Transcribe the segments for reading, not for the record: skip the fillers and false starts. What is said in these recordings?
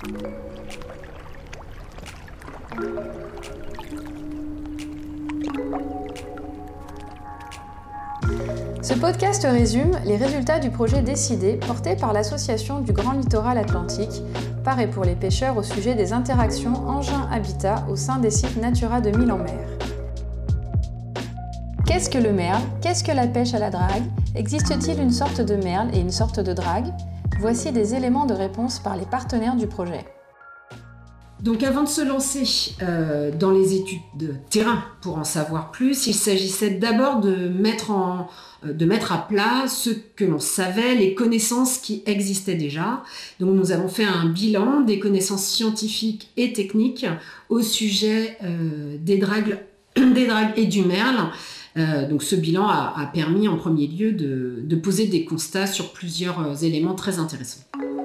Ce podcast résume les résultats du projet Décider porté par l'association du Grand Littoral Atlantique, par et pour les pêcheurs au sujet des interactions engins-habitat au sein des sites Natura 2000 en mer. Qu'est-ce que le merle ? Qu'est-ce que la pêche à la drague ? Existe-t-il une sorte de merle et une sorte de drague ? Voici des éléments de réponse par les partenaires du projet. Donc avant de se lancer dans les études de terrain pour en savoir plus, il s'agissait d'abord de mettre à plat ce que l'on savait, les connaissances qui existaient déjà. Donc nous avons fait un bilan des connaissances scientifiques et techniques au sujet des dragues et du merle. Donc ce bilan a permis en premier lieu de poser des constats sur plusieurs éléments très intéressants.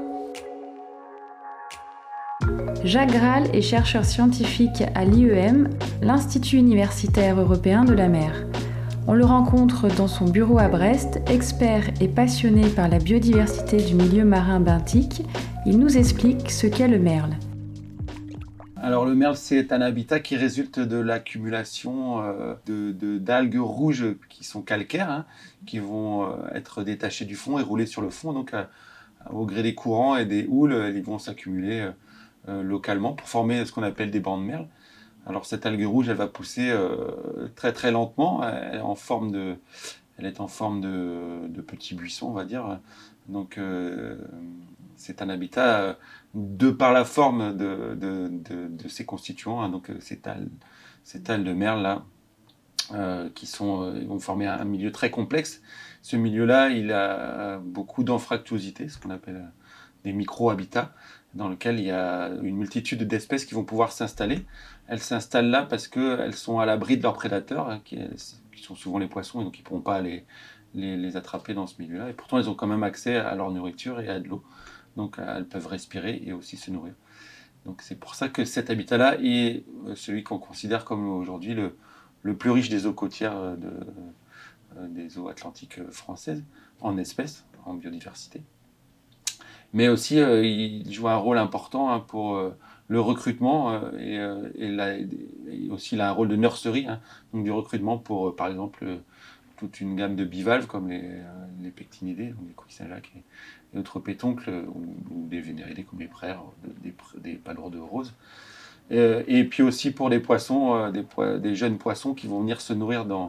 Jacques Graal est chercheur scientifique à l'IEM, l'Institut universitaire européen de la mer. On le rencontre dans son bureau à Brest, expert et passionné par la biodiversité du milieu marin benthique. Il nous explique ce qu'est le merle. Alors le merle, c'est un habitat qui résulte de l'accumulation d'algues rouges qui sont calcaires, qui vont être détachées du fond et rouler sur le fond. Donc au gré des courants et des houles, ils vont s'accumuler localement pour former ce qu'on appelle des bancs de merle. Alors cette algue rouge, elle va pousser très très lentement. Elle est en forme de petits buissons, on va dire. Donc c'est un habitat de par la forme de ses constituants. Donc ces tales de merle là, ils vont former un milieu très complexe. Ce milieu-là, il a beaucoup d'anfractuosité, ce qu'on appelle des micro-habitats, dans lequel il y a une multitude d'espèces qui vont pouvoir s'installer. Elles s'installent là parce qu'elles sont à l'abri de leurs prédateurs, qui sont souvent les poissons, et donc ils ne pourront pas les attraper dans ce milieu-là. Et pourtant, elles ont quand même accès à leur nourriture et à de l'eau. Donc elles peuvent respirer et aussi se nourrir. Donc c'est pour ça que cet habitat-là est celui qu'on considère comme aujourd'hui le plus riche des eaux côtières des eaux atlantiques françaises, en espèces, en biodiversité. Mais aussi, il joue un rôle important pour le recrutement et aussi il a un rôle de nurserie, donc du recrutement pour, par exemple, toute une gamme de bivalves comme les pectinidés, donc les coquilles Saint-Jacques et autres pétoncles, ou des vénéridés comme les praires, des palourdes roses. Et puis aussi pour des poissons, des jeunes poissons qui vont venir se nourrir dans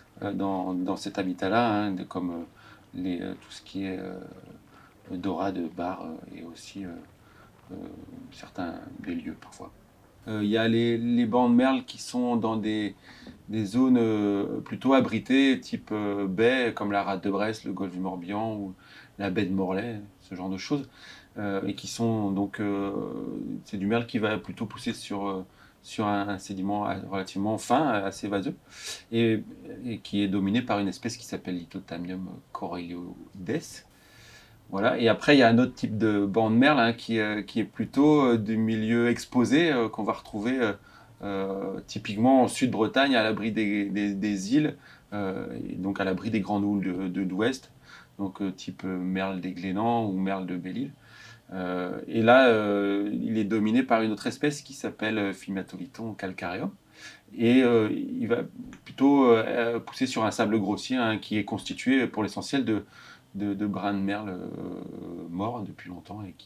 cet habitat-là, comme tout ce qui est dorade, bar et aussi certains des lieux parfois. Il y a les bancs de merle qui sont dans des zones plutôt abritées, type baie, comme la Rade de Brest, le golfe du Morbihan ou la baie de Morlaix, ce genre de choses, et qui sont donc c'est du merle qui va plutôt pousser sur un sédiment relativement fin, assez vaseux, et qui est dominé par une espèce qui s'appelle Lithothamnium corylioides. Voilà. Et après, il y a un autre type de banc de merle qui est plutôt du milieu exposé, qu'on va retrouver typiquement en Sud-Bretagne, à l'abri des îles, et donc à l'abri des grandes houles de l'ouest, donc type merle des Glénans ou merle de Belle-Île. Et là, il est dominé par une autre espèce qui s'appelle Phimatoliton calcareum. Et il va plutôt pousser sur un sable grossier qui est constitué pour l'essentiel de brins de merle morts depuis longtemps et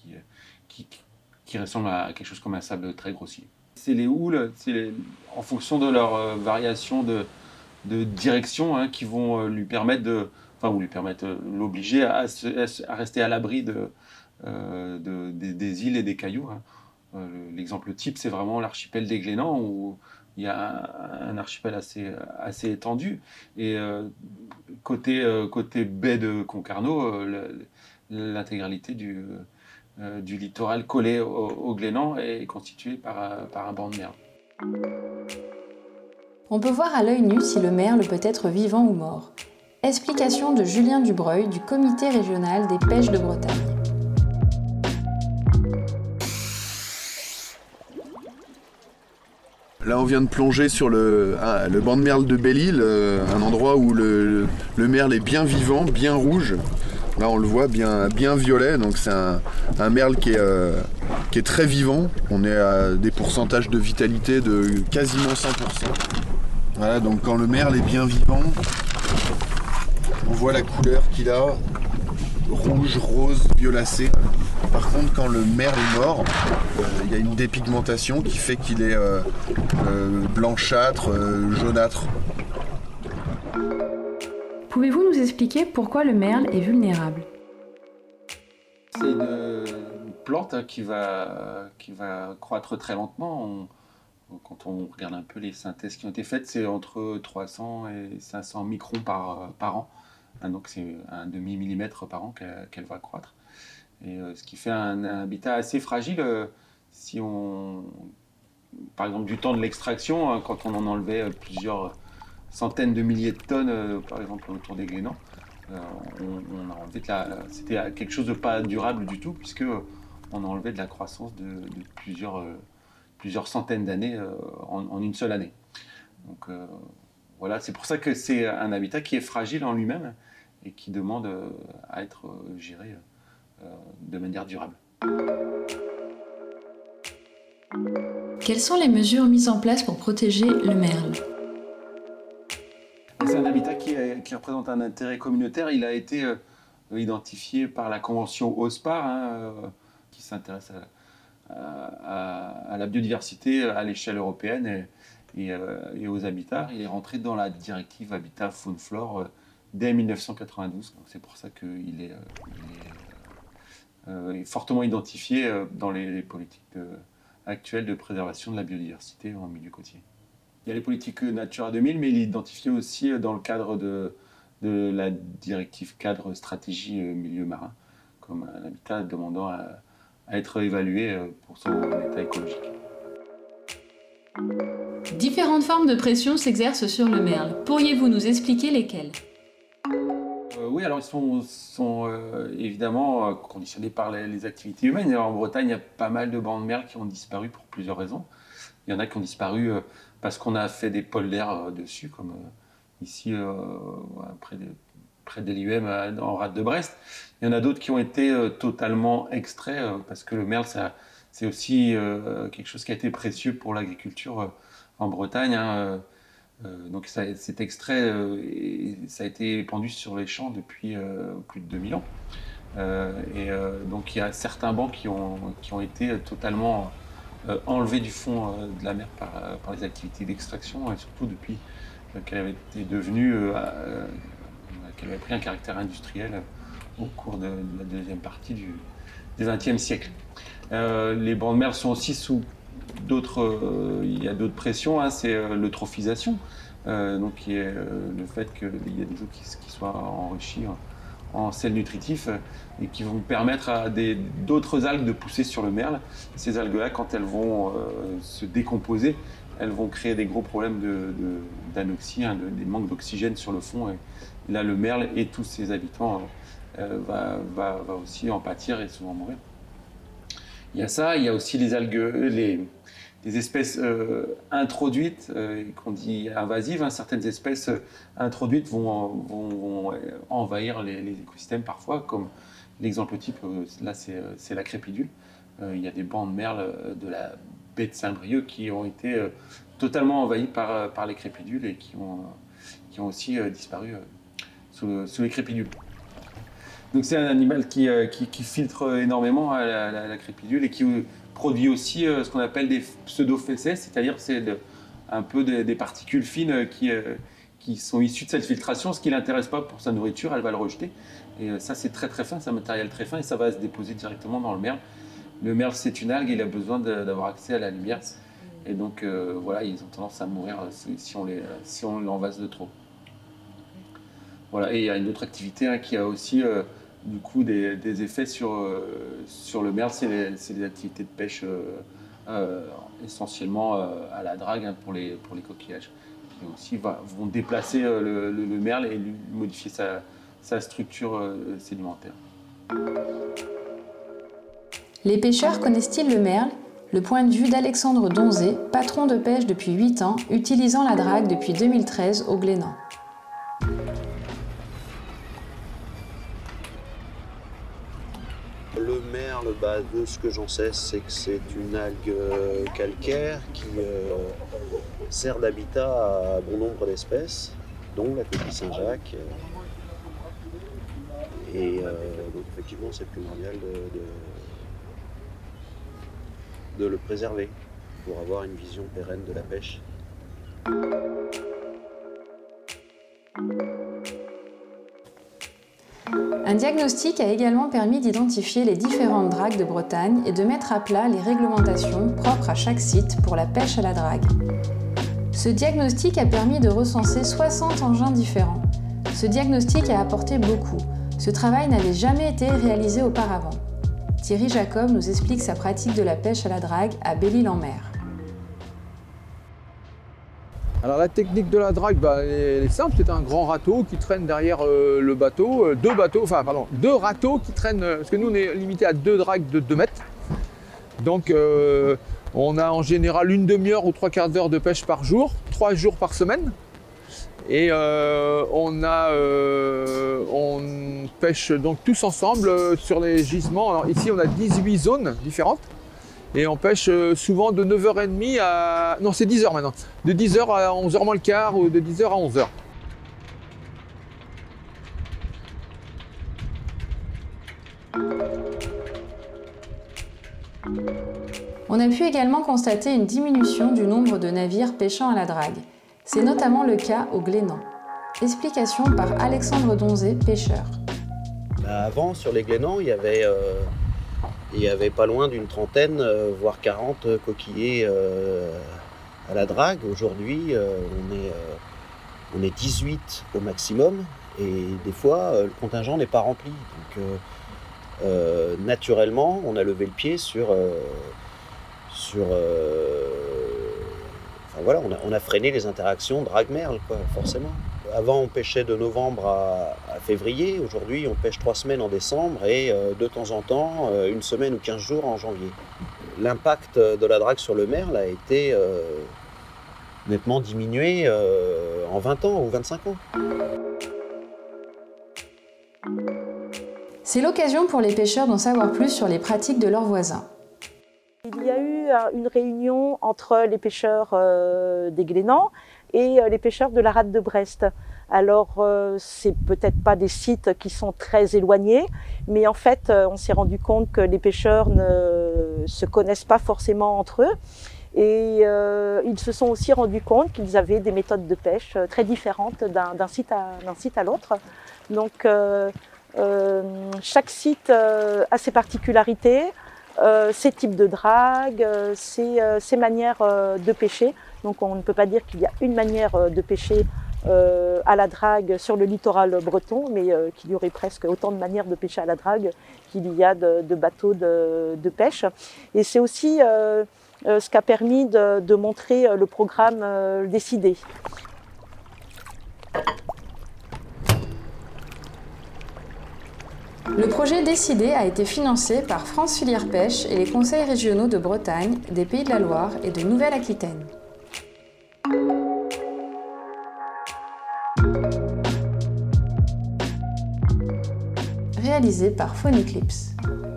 qui ressemblent à quelque chose comme un sable très grossier. C'est les houles, en fonction de leur variation de direction, qui vont lui permettre l'obliger à rester à l'abri des îles et des cailloux. L'exemple type, c'est vraiment l'archipel des Glénans, où il y a un archipel assez étendu. Et côté baie de Concarneau, l'intégralité du littoral collé au Glénan est constitué par un banc de merle. On peut voir à l'œil nu si le merle peut être vivant ou mort. Explication de Julien Dubreuil du Comité régional des pêches de Bretagne. Là, on vient de plonger sur le banc de merle de Belle-Île, un endroit où le merle est bien vivant, bien rouge. Là, on le voit bien violet, donc c'est un merle qui est qui est très vivant. On est à des pourcentages de vitalité de quasiment 100%. Voilà, donc quand le merle est bien vivant, on voit la couleur qu'il a, rouge, rose, violacé. Par contre, quand le merle est mort, il y a une dépigmentation qui fait qu'il est blanchâtre, jaunâtre. Pouvez-vous nous expliquer pourquoi le merle est vulnérable ? C'est une plante qui va croître très lentement. Quand on regarde un peu les synthèses qui ont été faites, c'est entre 300 et 500 microns par an. Donc c'est un demi-millimètre par an qu'elle va croître. Et ce qui fait un habitat assez fragile. Si on, par exemple, du temps de l'extraction, quand on en enlevait plusieurs centaines de milliers de tonnes, par exemple autour des Glénans, on a enlevé c'était quelque chose de pas durable du tout, puisque on a enlevé de la croissance de plusieurs centaines d'années en une seule année. Donc voilà, c'est pour ça que c'est un habitat qui est fragile en lui-même et qui demande à être géré de manière durable. Quelles sont les mesures mises en place pour protéger le merle ? C'est un habitat qui représente un intérêt communautaire. Il a été identifié par la convention OSPAR, qui s'intéresse à la biodiversité à l'échelle européenne et aux habitats. Il est rentré dans la directive Habitat Faune Flore dès 1992. Donc c'est pour ça qu'il est fortement identifié dans les politiques actuelles de préservation de la biodiversité en milieu côtier. Il y a les politiques Natura 2000, mais il est identifié aussi dans le cadre de la directive cadre stratégie milieu marin, comme un habitat demandant à être évalué pour son état écologique. Différentes formes de pression s'exercent sur le merle. Pourriez-vous nous expliquer lesquelles ? Oui, alors ils sont évidemment conditionnés par les activités humaines. Alors, en Bretagne, il y a pas mal de bancs de merle qui ont disparu pour plusieurs raisons. Il y en a qui ont disparu parce qu'on a fait des polders dessus, comme ici près de l'IUM en rade de Brest. Il y en a d'autres qui ont été totalement extraits parce que le merle, c'est aussi quelque chose qui a été précieux pour l'agriculture en Bretagne. Donc cet extrait, ça a été épandu sur les champs depuis plus de 2000 ans. Donc il y a certains bancs qui ont été totalement enlevés du fond de la mer par les activités d'extraction, et surtout depuis qu'elle avait été devenue, qu'elle avait pris un caractère industriel au cours de la deuxième partie du XXe siècle. Les bancs de merle sont aussi sous il y a d'autres pressions, c'est l'eutrophisation, donc qui est le fait qu'il y a des eaux qui soient enrichies en sels nutritifs et qui vont permettre à d'autres algues de pousser sur le merle. Ces algues-là, quand elles vont se décomposer, elles vont créer des gros problèmes d'anoxie, des manques d'oxygène sur le fond. Et là, le merle et tous ses habitants va aussi en pâtir et souvent mourir. Il y a ça, il y a aussi les algues, les espèces introduites, qu'on dit invasives. Certaines espèces introduites vont envahir les écosystèmes parfois, comme l'exemple type, là c'est la crépidule. Il y a des bancs de merle de la baie de Saint-Brieuc qui ont été totalement envahis par les crépidules et qui ont aussi disparu sous les crépidules. Donc c'est un animal qui filtre énormément la crépidule et qui produit aussi ce qu'on appelle des pseudo-fécès, c'est-à-dire c'est un peu des particules fines qui sont issues de cette filtration. Ce qui ne l'intéresse pas pour sa nourriture, elle va le rejeter. Et ça, c'est très très fin, c'est un matériel très fin et ça va se déposer directement dans le merle. Le merle, c'est une algue, il a besoin d'avoir accès à la lumière. Et donc voilà, ils ont tendance à mourir si on l'envase de trop. Voilà, et il y a une autre activité qui a aussi du coup des effets sur le merle, c'est les activités de pêche essentiellement à la drague pour les coquillages, qui aussi vont déplacer le merle et lui modifier sa structure sédimentaire. Les pêcheurs connaissent-ils le merle ? Le point de vue d'Alexandre Donzé, patron de pêche depuis 8 ans, utilisant la drague depuis 2013 au Glénan. Le merle, de ce que j'en sais, c'est que c'est une algue calcaire qui sert d'habitat à bon nombre d'espèces, dont la coquille Saint-Jacques. Et donc effectivement, c'est primordial de le préserver pour avoir une vision pérenne de la pêche. Un diagnostic a également permis d'identifier les différentes dragues de Bretagne et de mettre à plat les réglementations propres à chaque site pour la pêche à la drague. Ce diagnostic a permis de recenser 60 engins différents. Ce diagnostic a apporté beaucoup. Ce travail n'avait jamais été réalisé auparavant. Thierry Jacob nous explique sa pratique de la pêche à la drague à Belle-Île-en-Mer. Alors la technique de la drague, elle est simple, c'est un grand râteau qui traîne derrière le bateau, deux râteaux qui traînent, parce que nous on est limité à 2 dragues de 2 mètres. Donc on a en général une demi-heure ou 3/4 d'heure de pêche par jour, 3 jours par semaine. Et on pêche donc tous ensemble sur les gisements. Alors ici on a 18 zones différentes. Et on pêche souvent de 9h30 à... Non, c'est 10h maintenant. De 10h à 11h moins le quart ou de 10h à 11h. On a pu également constater une diminution du nombre de navires pêchant à la drague. C'est notamment le cas au Glénan. Explication par Alexandre Donzé, pêcheur. Avant, sur les Glénans, il y avait pas loin d'une trentaine, voire 40 coquillers à la drague. Aujourd'hui, on est 18 au maximum et des fois, le contingent n'est pas rempli. Donc, naturellement, on a levé le pied on a freiné les interactions drague-merle, forcément. Avant, on pêchait de novembre à février. Aujourd'hui, on pêche 3 semaines en décembre et de temps en temps, 1 semaine ou 15 jours en janvier. L'impact de la drague sur le merle a été nettement diminué en 20 ans ou 25 ans. C'est l'occasion pour les pêcheurs d'en savoir plus sur les pratiques de leurs voisins. Il y a eu une réunion entre les pêcheurs des Glénans et les pêcheurs de la rade de Brest. Alors, c'est peut-être pas des sites qui sont très éloignés, mais en fait, on s'est rendu compte que les pêcheurs ne se connaissent pas forcément entre eux. Et ils se sont aussi rendus compte qu'ils avaient des méthodes de pêche très différentes d'un site à l'autre. Donc, chaque site a ses particularités, ses types de drague, ses manières de pêcher. Donc on ne peut pas dire qu'il y a une manière de pêcher à la drague sur le littoral breton, mais qu'il y aurait presque autant de manières de pêcher à la drague qu'il y a de bateaux de pêche. Et c'est aussi ce qui a permis de montrer le programme Décidé. Le projet Décidé a été financé par France Filière Pêche et les conseils régionaux de Bretagne, des Pays de la Loire et de Nouvelle-Aquitaine. Réalisé par Phone Eclipse.